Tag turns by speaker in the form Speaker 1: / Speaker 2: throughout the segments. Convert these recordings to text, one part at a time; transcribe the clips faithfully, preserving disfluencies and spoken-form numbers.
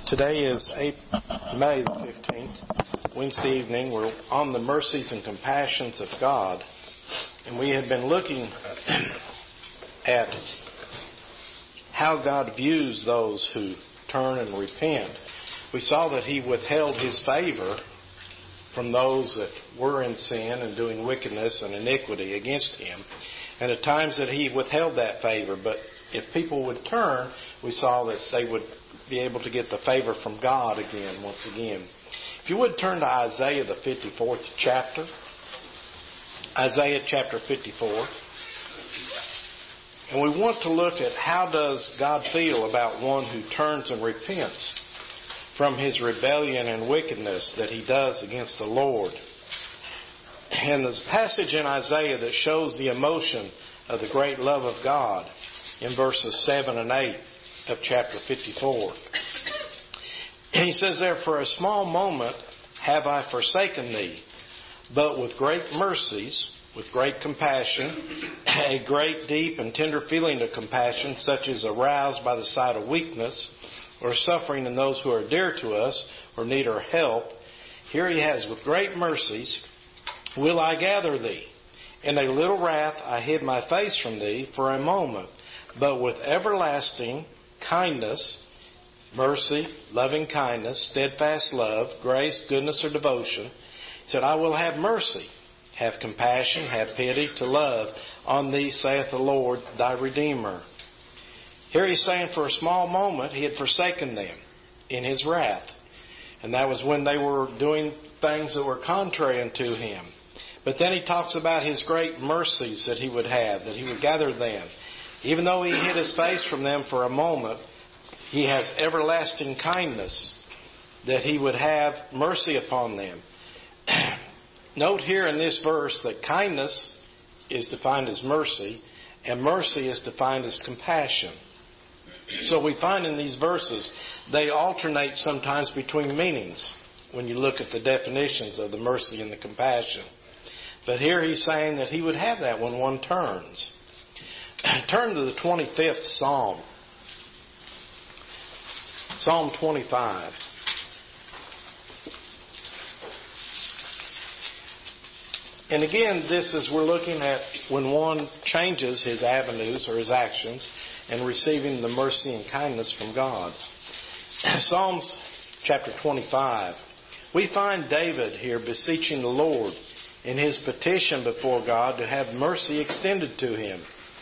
Speaker 1: Today is May the fifteenth, Wednesday evening. We're on the mercies and compassions of God. And we have been looking at how God views those who turn and repent. We saw that He withheld His favor from those that were in sin and doing wickedness and iniquity against Him. And at times that He withheld that favor. But if people would turn, we saw that they would be able to get the favor from God again, once again. If you would turn to Isaiah, the fifty-fourth chapter. Isaiah chapter fifty-four. And we want to look at how does God feel about one who turns and repents from his rebellion and wickedness that he does against the Lord. And there's a passage in Isaiah that shows the emotion of the great love of God in verses seven and eight of chapter fifty-four. And he says there, "For a small moment have I forsaken thee, but with great mercies, with great compassion, a great, deep, and tender feeling of compassion, such as aroused by the sight of weakness, or suffering in those who are dear to us, or need our help. Here he has, with great mercies will I gather thee. In a little wrath I hid my face from thee for a moment, but with everlasting kindness, mercy, loving kindness, steadfast love, grace, goodness, or devotion, he said, I will have mercy, have compassion, have pity, to love on thee, saith the Lord, thy Redeemer." Here he's saying for a small moment he had forsaken them in his wrath. And that was when they were doing things that were contrary unto him. But then he talks about his great mercies that he would have, that he would gather them. Even though he hid his face from them for a moment, he has everlasting kindness, that he would have mercy upon them. Note here in this verse that kindness is defined as mercy, and mercy is defined as compassion. So we find in these verses, they alternate sometimes between meanings when you look at the definitions of the mercy and the compassion. But here he's saying that he would have that when one turns. Turn to the twenty-fifth Psalm. Psalm twenty-five. And again, this is we're looking at when one changes his avenues or his actions and receiving the mercy and kindness from God. Psalms chapter twenty-five. We find David here beseeching the Lord in his petition before God to have mercy extended to him.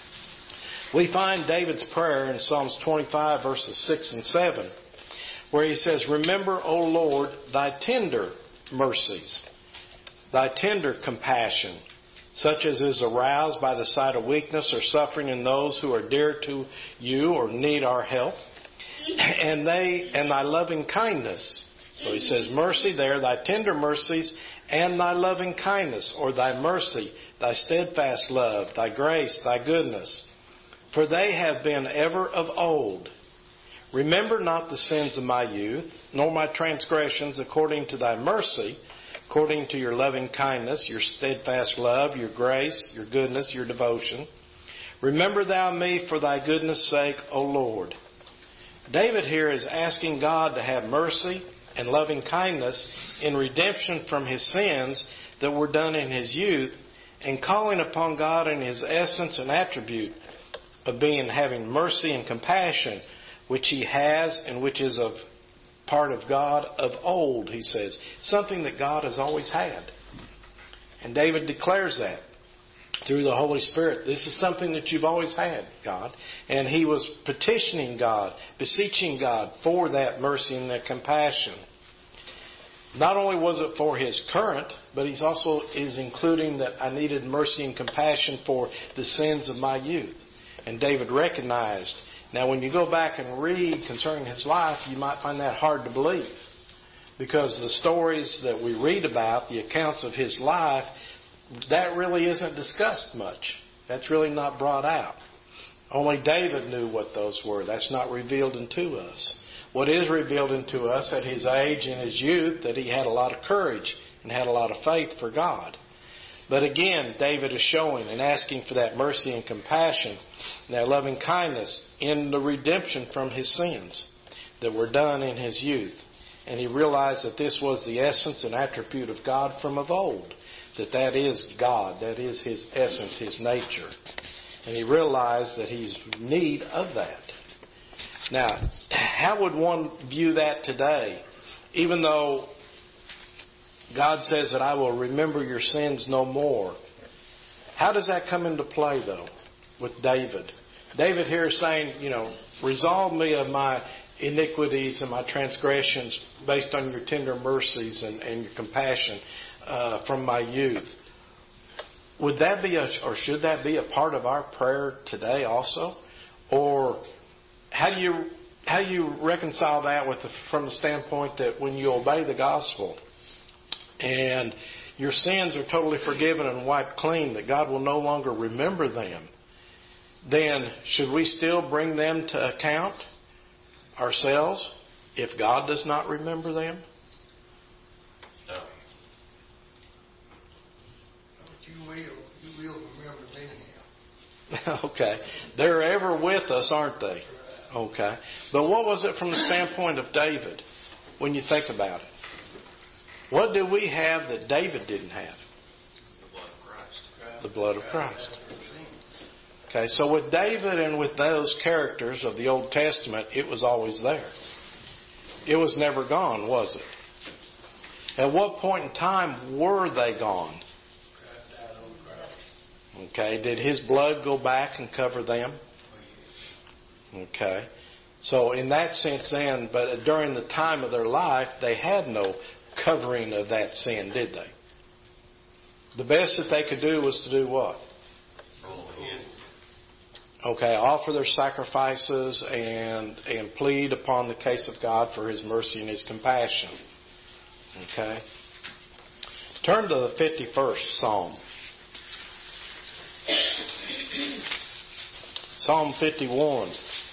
Speaker 1: We find David's prayer in Psalms twenty-five verses six and seven, where he says, "Remember, O Lord, thy tender mercies, thy tender compassion, such as is aroused by the sight of weakness or suffering in those who are dear to you or need our help, and they and thy loving kindness." So he says mercy there, thy tender mercies and thy loving kindness, or thy mercy, thy steadfast love, thy grace, thy goodness. For they have been ever of old. Remember not the sins of my youth, nor my transgressions, according to thy mercy, according to your loving kindness, your steadfast love, your grace, your goodness, your devotion. Remember thou me for thy goodness' sake, O Lord. David here is asking God to have mercy and loving kindness in redemption from his sins that were done in his youth, and calling upon God in his essence and attribute of being having mercy and compassion, which he has and which is of part of God of old, he says. Something that God has always had. And David declares that through the Holy Spirit. This is something that you've always had, God. And he was petitioning God, beseeching God for that mercy and that compassion. Not only was it for his current, but he's also is including that I needed mercy and compassion for the sins of my youth. And David recognized. Now, when you go back and read concerning his life, you might find that hard to believe. Because the stories that we read about, the accounts of his life, that really isn't discussed much. That's really not brought out. Only David knew what those were. That's not revealed unto us. What is revealed unto us at his age and his youth, that he had a lot of courage and had a lot of faith for God. But again, David is showing and asking for that mercy and compassion, and that loving kindness in the redemption from his sins. that were done in his youth. And he realized that this was the essence and attribute of God from of old. That that is God. That is his essence, his nature. And he realized that he's in need of that. Now, how would one view that today? Even though God says that I will remember your sins no more. How does that come into play, though, with David? David here is saying, you know, resolve me of my iniquities and my transgressions based on your tender mercies and, and your compassion uh, from my youth. Would that be a, or should that be a part of our prayer today also? Or how do you how do you reconcile that with the, from the standpoint that when you obey the gospel and your sins are totally forgiven and wiped clean, that God will no longer remember them, then should we still bring them to account ourselves if God does not remember them?
Speaker 2: No. But you will. You will remember them.
Speaker 1: Okay. They're ever with us, aren't they? Okay. But what was it from the standpoint of David when you think about it? What do we have that David didn't have?
Speaker 2: The blood of Christ.
Speaker 1: The blood of Christ. Okay, so with David and with those characters of the Old Testament, it was always there. It was never gone, was it? At what point in time were they gone? Okay, did his blood go back and cover them? Okay, so in that sense then, but during the time of their life, they had no covering of that sin, did they? The best that they could do was to do what? Okay, offer their sacrifices and and plead upon the case of God for His mercy and His compassion. Okay. Turn to the fifty-first Psalm. Psalm fifty-one.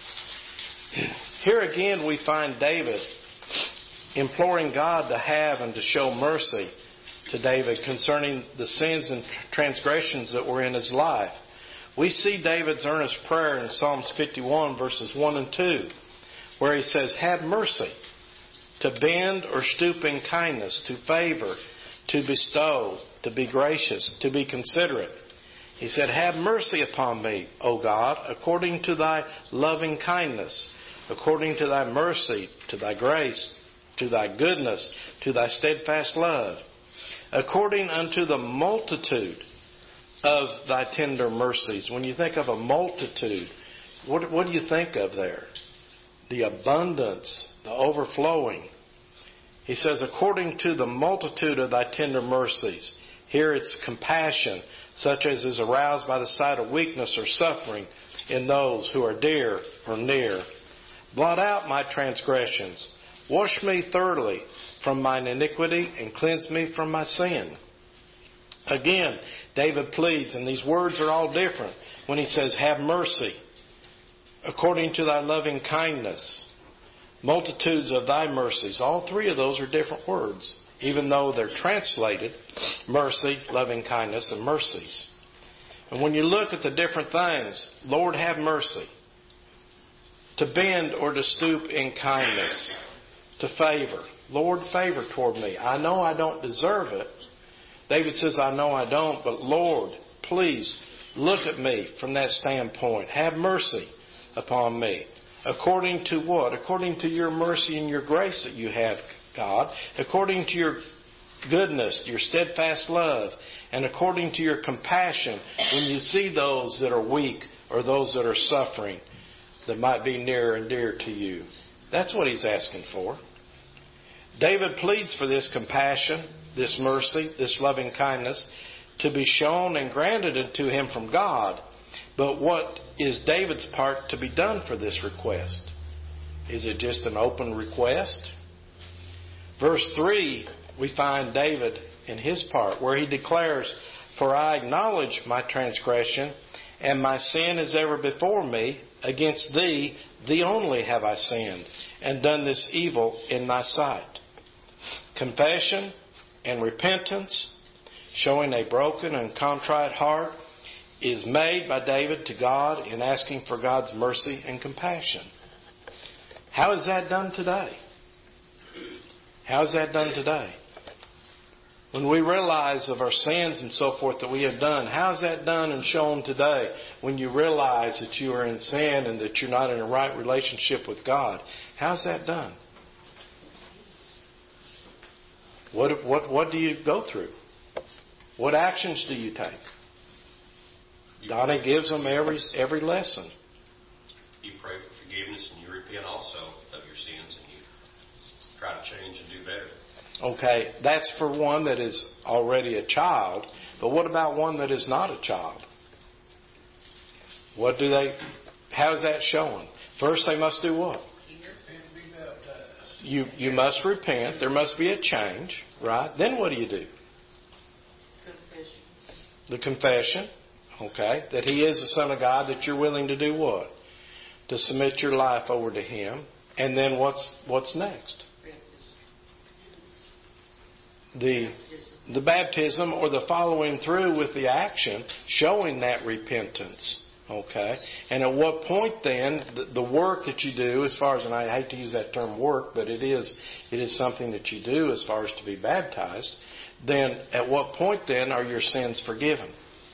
Speaker 1: Here again we find David imploring God to have and to show mercy to David concerning the sins and transgressions that were in his life. We see David's earnest prayer in Psalms fifty-one verses one and two, where he says, have mercy, to bend or stoop in kindness, to favor, to bestow, to be gracious, to be considerate. He said, have mercy upon me, O God, according to thy loving kindness, according to thy mercy, to thy grace, to thy goodness, to thy steadfast love, according unto the multitude of thy tender mercies. When you think of a multitude, what, what do you think of there? The abundance, the overflowing. He says, according to the multitude of thy tender mercies. Here it's compassion, such as is aroused by the sight of weakness or suffering in those who are dear or near. Blot out my transgressions. Wash me thoroughly from mine iniquity and cleanse me from my sin. Again, David pleads, and these words are all different, when he says, have mercy, according to thy loving kindness, multitudes of thy mercies. All three of those are different words, even though they're translated mercy, loving kindness, and mercies. And when you look at the different things, Lord, have mercy, to bend or to stoop in kindness, to favor. Lord, favor toward me. I know I don't deserve it. David says, I know I don't, but Lord, please look at me from that standpoint. Have mercy upon me. According to what? According to your mercy and your grace that you have, God. According to your goodness, your steadfast love, and according to your compassion when you see those that are weak or those that are suffering that might be near and dear to you. That's what he's asking for. David pleads for this compassion, this mercy, this loving kindness to be shown and granted unto him from God. But what is David's part to be done for this request? Is it just an open request? Verse three, we find David in his part where he declares, for I acknowledge my transgression, and my sin is ever before me. Against thee, thee only have I sinned, and done this evil in thy sight. Confession and repentance, showing a broken and contrite heart, is made by David to God in asking for God's mercy and compassion. How is that done today? How is that done today? When we realize of our sins and so forth that we have done, how is that done and shown today? When you realize that you are in sin and that you're not in a right relationship with God, how's that done? What what what do you go through? What actions do you take? Donnie gives them every every lesson.
Speaker 3: You pray for forgiveness and you repent also of your sins and you try to change and do better.
Speaker 1: Okay, that's for one that is already a child. But what about one that is not a child? What do they? How is that showing? First, they must do what? You you must repent. There must be a change, right? Then what do you do?
Speaker 4: Confession.
Speaker 1: The confession, okay, that He is the Son of God. That you're willing to do what? To submit your life over to Him. And then what's what's next? The the baptism or the following through with the action showing that repentance. Okay. And at what point then the, the work that you do as far as, and I hate to use that term work, but it is it is something that you do as far as to be baptized, then at what point then are your sins forgiven?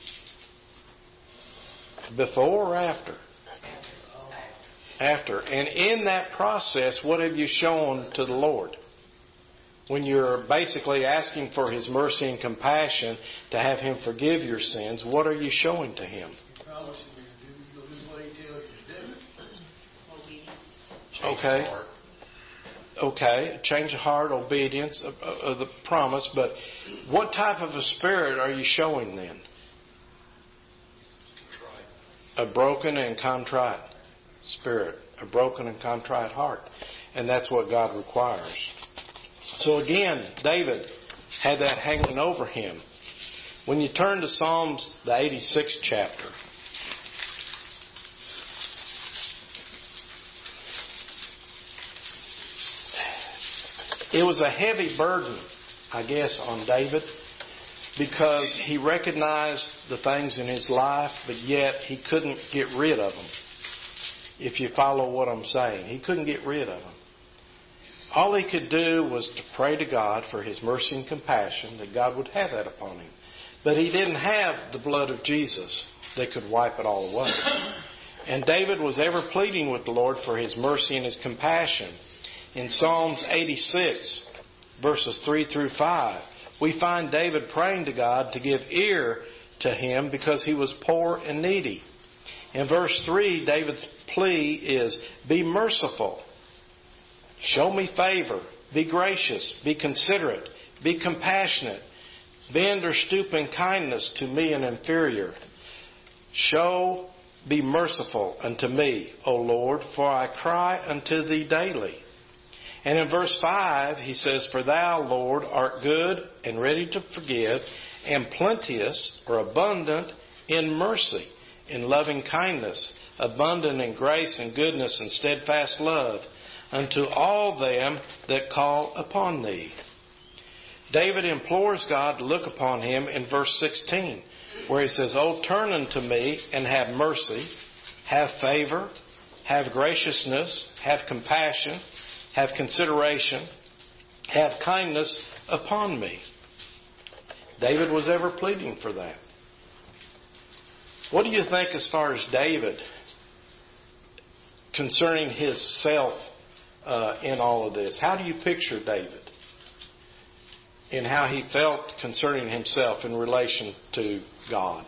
Speaker 1: Before or after? After. And in that process, what have you shown to the Lord? When you're basically asking for His mercy and compassion to have Him forgive your sins, what are you showing to Him?
Speaker 2: He promises you to do, you'll do what He tells you to do.
Speaker 1: Okay. Okay. Change of heart, obedience of, of the promise. But what type of a spirit are you showing then? A broken and contrite spirit. A broken and contrite heart. And that's what God requires. So again, David had that hanging over him. When you turn to Psalms, the eighty-sixth chapter, it was a heavy burden, I guess, on David because he recognized the things in his life, but yet he couldn't get rid of them. If you follow what I'm saying, he couldn't get rid of them. All he could do was to pray to God for His mercy and compassion, that God would have that upon him. But he didn't have the blood of Jesus that could wipe it all away. And David was ever pleading with the Lord for His mercy and His compassion. In Psalms eighty-six, verses three through five, we find David praying to God to give ear to him because he was poor and needy. In verse three, David's plea is, be merciful. Show me favor. Be gracious. Be considerate. Be compassionate. Bend or stoop in kindness to me an inferior. Show, be merciful unto me, O Lord, for I cry unto Thee daily. And in verse five, he says, for Thou, Lord, art good and ready to forgive, and plenteous or abundant in mercy, in loving kindness, abundant in grace and goodness and steadfast love, unto all them that call upon Thee. David implores God to look upon him in verse sixteen, where he says, O turn unto me and have mercy, have favor, have graciousness, have compassion, have consideration, have kindness upon me. David was ever pleading for that. What do you think as far as David concerning his self Uh, in all of this? How do you picture David in how he felt concerning himself in relation to God?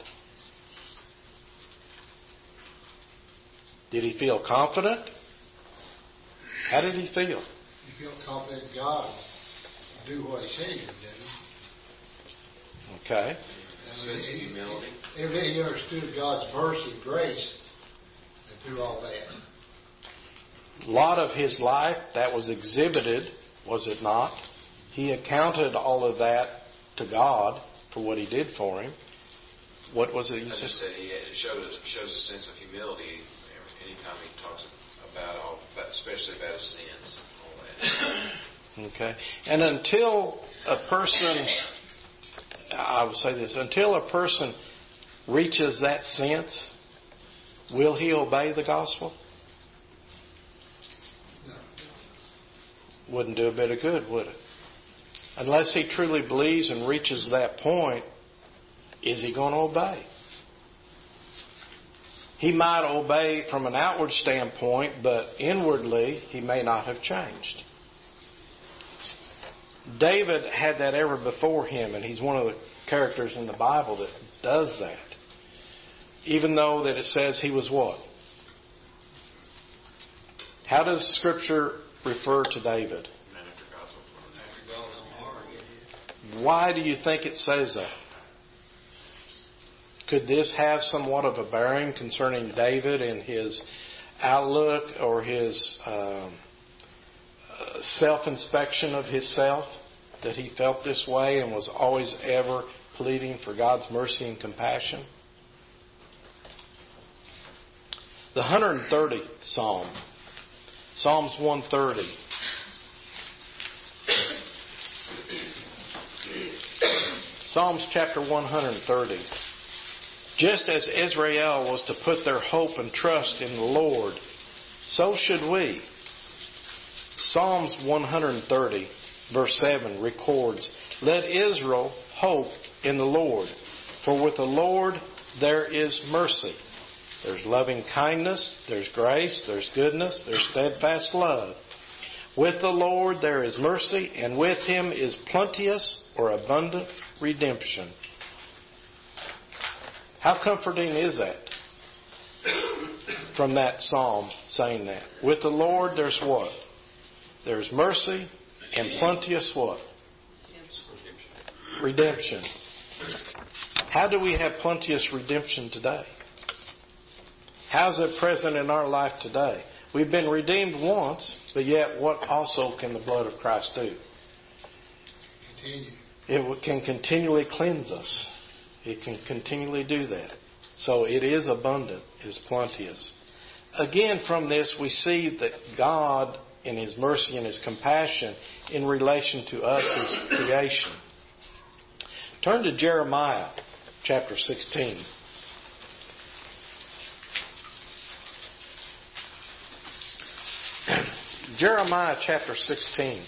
Speaker 1: Did he feel confident? How did he feel?
Speaker 2: You feel confident God will do what He said He would do.
Speaker 1: Okay.
Speaker 3: Sense of humility.
Speaker 2: Everything he understood God's mercy and grace and through all that.
Speaker 1: A lot of his life that was exhibited, was it not? He accounted all of that to God for what He did for him. What was it?
Speaker 5: I just said he, it shows shows a sense of humility anytime he talks about all, especially about his sins. All that.
Speaker 1: Okay. And until a person, I would say this, until a person reaches that sense, will he obey the gospel?
Speaker 2: No.
Speaker 1: wouldn't do a bit of good, would it? Unless he truly believes and reaches that point, is he going to obey? He might obey from an outward standpoint, but inwardly he may not have changed. David had that ever before him, and he's one of the characters in the Bible that does that. Even though that it says he was what? How does Scripture refer to David? Why do you think it says that? Could this have somewhat of a bearing concerning David and his outlook or his um, uh, self-inspection of himself? That he felt this way and was always ever pleading for God's mercy and compassion? The one hundred thirtieth Psalm, Psalms one thirty. Psalms chapter one hundred thirty. Just as Israel was to put their hope and trust in the Lord, so should we. Psalms one hundred thirty, verse seven records, "Let Israel hope in the Lord, for with the Lord there is mercy." There's loving kindness, there's grace, there's goodness, there's steadfast love. With the Lord there is mercy, and with Him is plenteous or abundant redemption. How comforting is that? From that psalm saying that. With the Lord there's what? There's mercy and plenteous what? Redemption. How do we have plenteous redemption today? How's it present in our life today? We've been redeemed once, but yet what also can the blood of Christ do?
Speaker 2: Continue.
Speaker 1: It can continually cleanse us. It can continually do that. So it is abundant, it is plenteous. Again, from this we see that God, in His mercy and His compassion, in relation to us, His creation. Turn to Jeremiah chapter sixteen. Jeremiah chapter sixteen.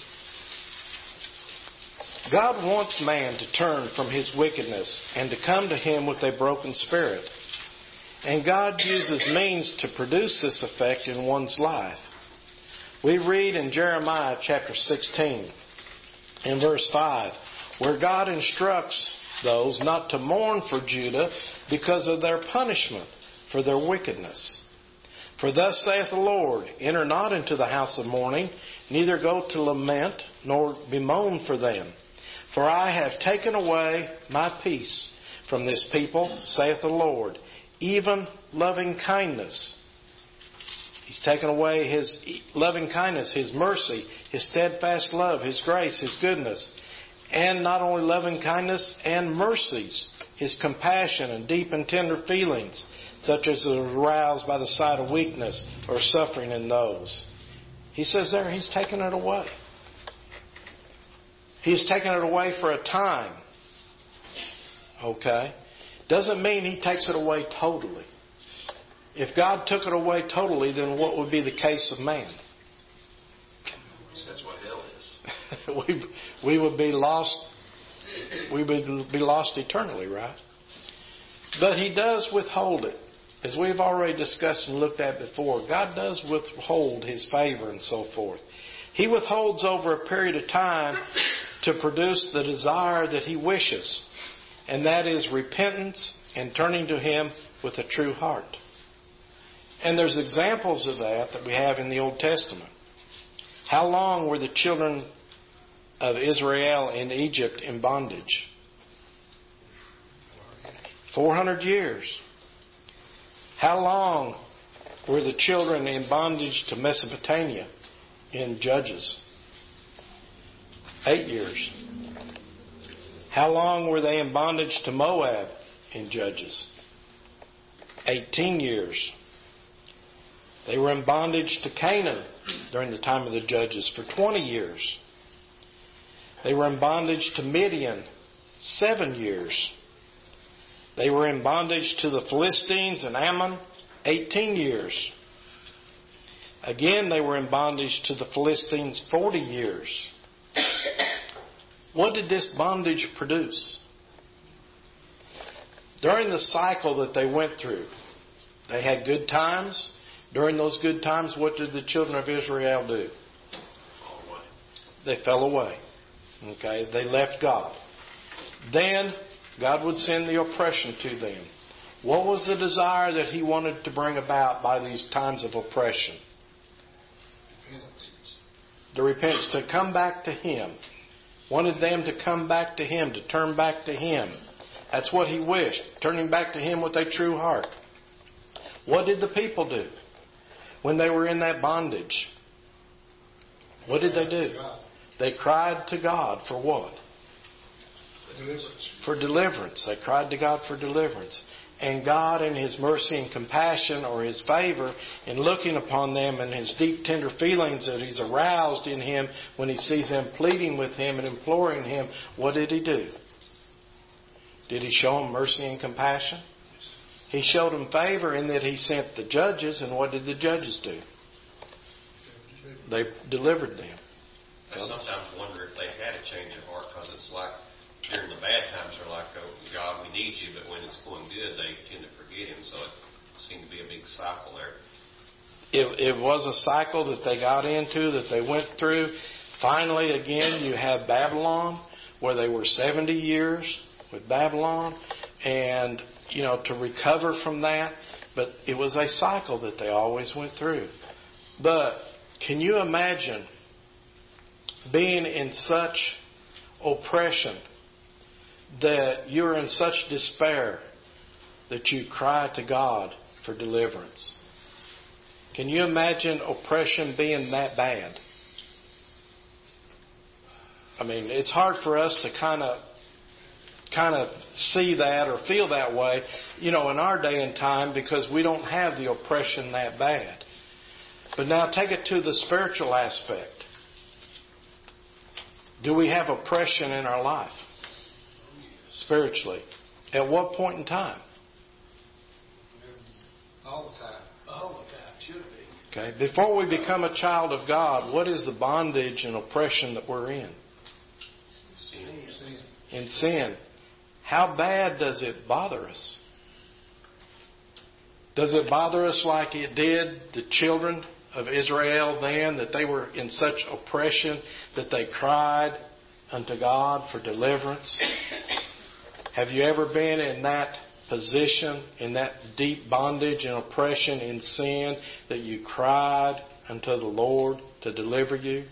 Speaker 1: God wants man to turn from his wickedness and to come to Him with a broken spirit. And God uses means to produce this effect in one's life. We read in Jeremiah chapter sixteen, in verse five, where God instructs those not to mourn for Judah because of their punishment for their wickedness. For thus saith the Lord, enter not into the house of mourning, neither go to lament, nor bemoan for them. For I have taken away my peace from this people, saith the Lord, even loving kindness. He's taken away His loving kindness, His mercy, His steadfast love, His grace, His goodness. And not only loving kindness and mercies, His compassion and deep and tender feelings, such as are aroused by the sight of weakness or suffering in those. He says there, He's taken it away. He's taken it away for a time. Okay? Doesn't mean He takes it away totally. If God took it away totally, then what would be the case of man?
Speaker 5: That's what hell is.
Speaker 1: we, we would be lost. We would be lost eternally, right? But He does withhold it. As we've already discussed and looked at before, God does withhold His favor and so forth. He withholds over a period of time to produce the desire that He wishes. And that is repentance and turning to Him with a true heart. And there's examples of that that we have in the Old Testament. How long were the children of Israel in Egypt in bondage? Four hundred years. How long were the children in bondage to Mesopotamia in Judges? Eight years. How long were they in bondage to Moab in Judges? Eighteen years. They were in bondage to Canaan during the time of the Judges for twenty years. They were in bondage to Midian seven years. They were in bondage to the Philistines and Ammon eighteen years. Again, they were in bondage to the Philistines forty years. What did this bondage produce? During the cycle that they went through, they had good times. During those good times, what did the children of Israel do? They fell away. Okay, they left God. Then God would send the oppression to them. What was the desire that He wanted to bring about by these times of oppression? The repentance, to come back to Him. Wanted them to come back to Him, to turn back to Him. That's what He wished, turning back to Him with a true heart. What did the people do when they were in that bondage? What did they do? They cried to God for what?
Speaker 2: Deliverance.
Speaker 1: For deliverance. They cried to God for deliverance. And God, in His mercy and compassion or His favor, in looking upon them and His deep tender feelings that He's aroused in Him when He sees them pleading with Him and imploring Him, what did He do? Did He show them mercy and compassion? He showed them favor in that He sent the judges, and what did the judges do? They delivered them.
Speaker 3: I sometimes wonder if they had a change of heart, because it's like during the bad times they're like, oh, God, we need you, but when it's going good, they tend to forget Him. So it seemed to be a big cycle there.
Speaker 1: It, it was a cycle that they got into, that they went through. Finally, again, you have Babylon, where they were seventy years with Babylon, and, you know, to recover from that. But it was a cycle that they always went through. But can you imagine being in such oppression that you're in such despair that you cry to God for deliverance? Can you imagine oppression being that bad? I mean, it's hard for us to kind of kind of see that or feel that way, you know, in our day and time, because we don't have the oppression that bad. But now take it to the spiritual aspect. Do we have oppression in our life? Spiritually. At what point in time?
Speaker 2: All the time. All the time. Should be.
Speaker 1: Okay. Before we become a child of God, what is the bondage and oppression that we're in?
Speaker 3: Sin.
Speaker 1: In sin. How bad does it bother us? Does it bother us like it did the children of Israel then, that they were in such oppression that they cried unto God for deliverance? Have you ever been in that position, in that deep bondage and oppression in sin, that you cried unto the Lord to deliver you?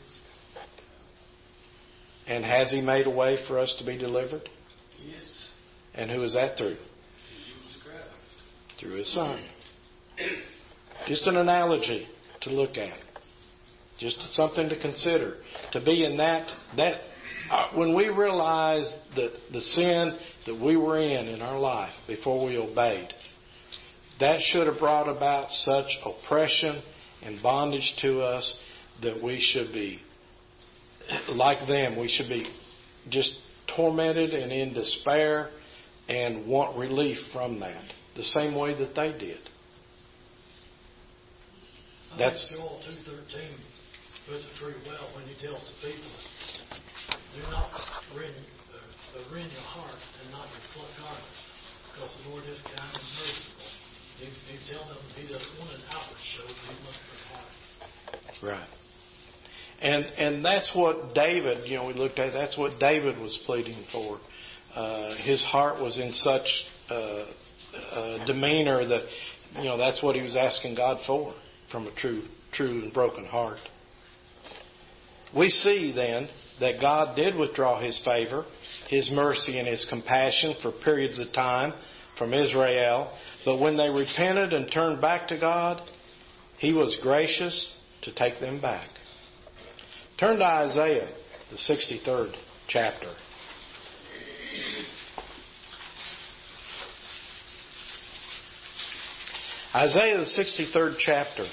Speaker 1: And has He made a way for us to be delivered?
Speaker 2: Yes.
Speaker 1: And who is that through?
Speaker 2: Jesus Christ.
Speaker 1: Through His Son. Just an analogy to look at. Just something to consider. To be in that, that uh, when we realize that the sin that we were in in our life before we obeyed, that should have brought about such oppression and bondage to us that we should be, like them, we should be just tormented and in despair and want relief from that. The same way that they did.
Speaker 6: That's Joel two thirteen puts it pretty well when He tells the people, do not rend, uh, uh, rend your heart and not your garments, because the Lord is kind and merciful. He's, he's telling them He doesn't want an outward show, but He wants your heart.
Speaker 1: Right. And and that's what David, you know, we looked at, that's what David was pleading for. Uh, his heart was in such uh, uh, demeanor that, you know, that's what he was asking God for, from a true, true and broken heart. We see then that God did withdraw His favor, His mercy and His compassion for periods of time from Israel. But when they repented and turned back to God, He was gracious to take them back. Turn to Isaiah, the sixty-third chapter. Isaiah, the sixty-third chapter.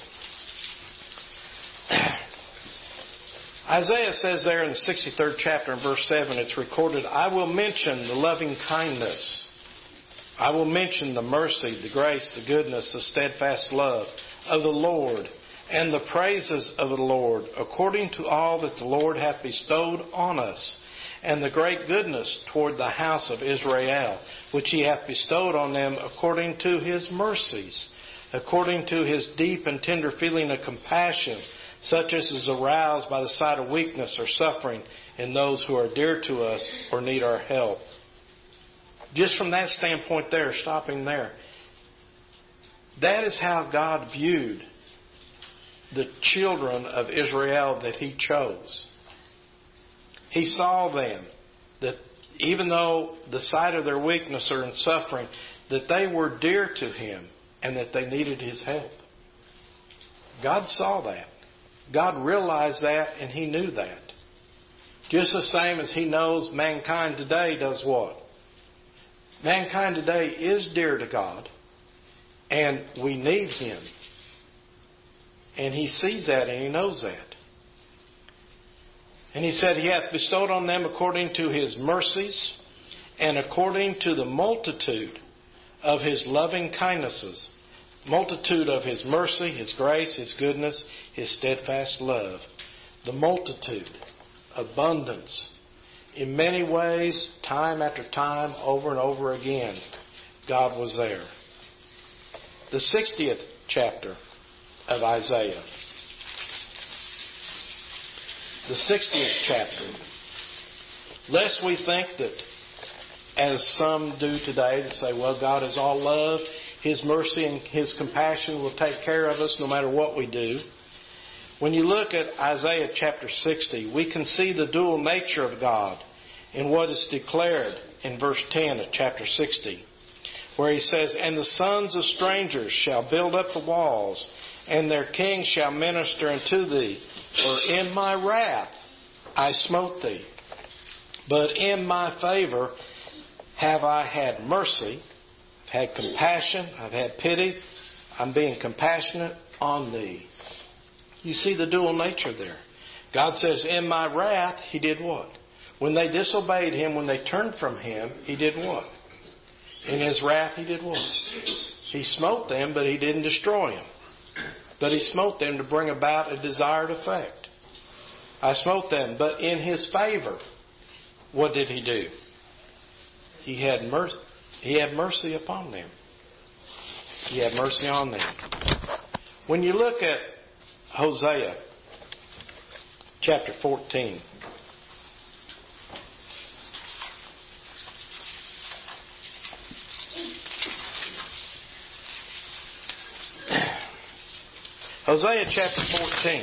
Speaker 1: Isaiah says there in the sixty-third chapter in verse seven, it's recorded, I will mention the loving kindness. I will mention the mercy, the grace, the goodness, the steadfast love of the Lord, and the praises of the Lord, according to all that the Lord hath bestowed on us, and the great goodness toward the house of Israel, which he hath bestowed on them according to his mercies, according to his deep and tender feeling of compassion, such as is aroused by the sight of weakness or suffering in those who are dear to us or need our help. Just from that standpoint there, stopping there, that is how God viewed the children of Israel that he chose. He saw them, that even though the sight of their weakness or in suffering, that they were dear to him and that they needed his help. God saw that. God realized that, and he knew that. Just the same as he knows mankind today does what? Mankind today is dear to God, and we need him. And he sees that and he knows that. And he said, he hath bestowed on them according to his mercies and according to the multitude of his loving kindnesses. Multitude of his mercy, his grace, his goodness, his steadfast love. The multitude, abundance. In many ways, time after time, over and over again, God was there. The sixtieth chapter of Isaiah. The sixtieth chapter. Lest we think that, as some do today, to say, well, God is all love, his mercy and his compassion will take care of us no matter what we do. When you look at Isaiah chapter sixty, we can see the dual nature of God in what is declared in verse ten of chapter sixty, where he says, and the sons of strangers shall build up the walls, and their kings shall minister unto thee. For in my wrath I smote thee, but in my favor have I had mercy, had compassion, I've had pity, I'm being compassionate on thee. You see the dual nature there. God says, in my wrath, he did what? When they disobeyed him, when they turned from him, he did what? In his wrath, he did what? He smote them, but he didn't destroy them. But he smote them to bring about a desired effect. I smote them, but in his favor, what did he do? He had mercy. He had mercy upon them. He had mercy on them. When you look at Hosea chapter fourteen, Hosea chapter fourteen.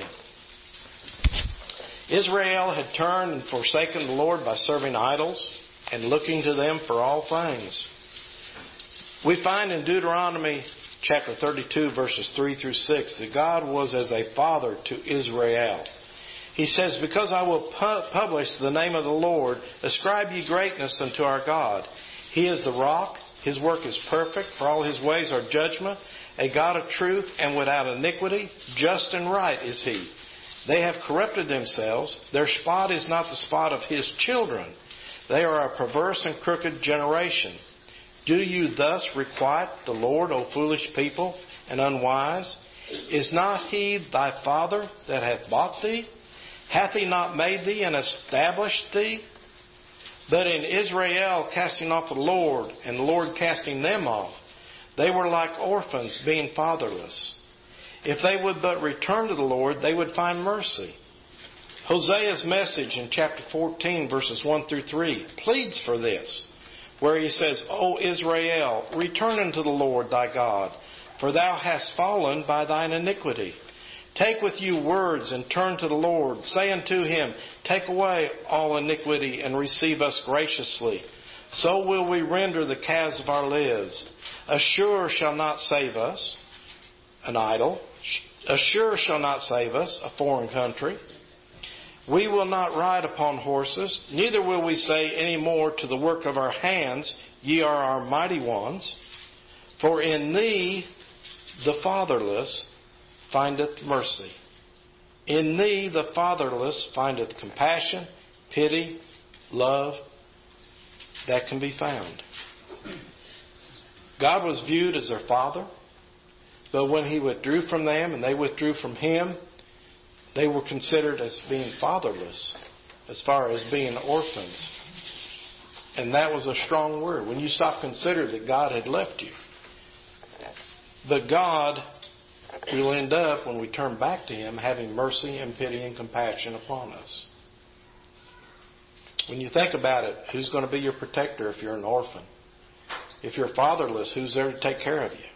Speaker 1: Israel had turned and forsaken the Lord by serving idols and looking to them for all things. We find in Deuteronomy chapter thirty-two, verses three through six, that God was as a father to Israel. He says, because I will pu- publish the name of the Lord, ascribe ye greatness unto our God. He is the rock. His work is perfect, for all his ways are judgment. A God of truth and without iniquity, just and right is he. They have corrupted themselves. Their spot is not the spot of his children. They are a perverse and crooked generation. Do you thus requite the Lord, O foolish people, and unwise? Is not he thy father that hath bought thee? Hath he not made thee and established thee? But in Israel casting off the Lord, and the Lord casting them off, they were like orphans being fatherless. If they would but return to the Lord, they would find mercy. Hosea's message in chapter fourteen, verses one through three, pleads for this, where he says, O Israel, return unto the Lord thy God, for thou hast fallen by thine iniquity. Take with you words and turn to the Lord. Say unto him, take away all iniquity and receive us graciously. So will we render the calves of our lives. Assure shall not save us, an idol. Assure shall not save us, a foreign country. We will not ride upon horses, neither will we say any more to the work of our hands, ye are our mighty ones. For in thee the fatherless findeth mercy. In thee the fatherless findeth compassion, pity, love, that can be found. God was viewed as their father. But when He withdrew from them and they withdrew from Him, they were considered as being fatherless, as far as being orphans. And that was a strong word. When you stop considering that God had left you. But God will end up, when we turn back to Him, having mercy and pity and compassion upon us. When you think about it, who's going to be your protector if you're an orphan? If you're fatherless, who's there to take care of you?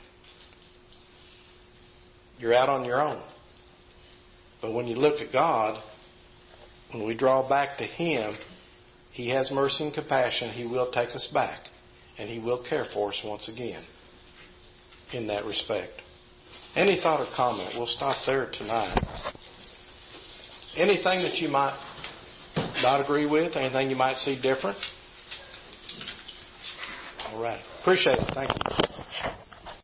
Speaker 1: You're out on your own. But when you look at God, when we draw back to Him, He has mercy and compassion. He will take us back. And He will care for us once again in that respect. Any thought or comment? We'll stop there tonight. Anything that you might not agree with? Anything you might see different? All right. Appreciate it. Thank you.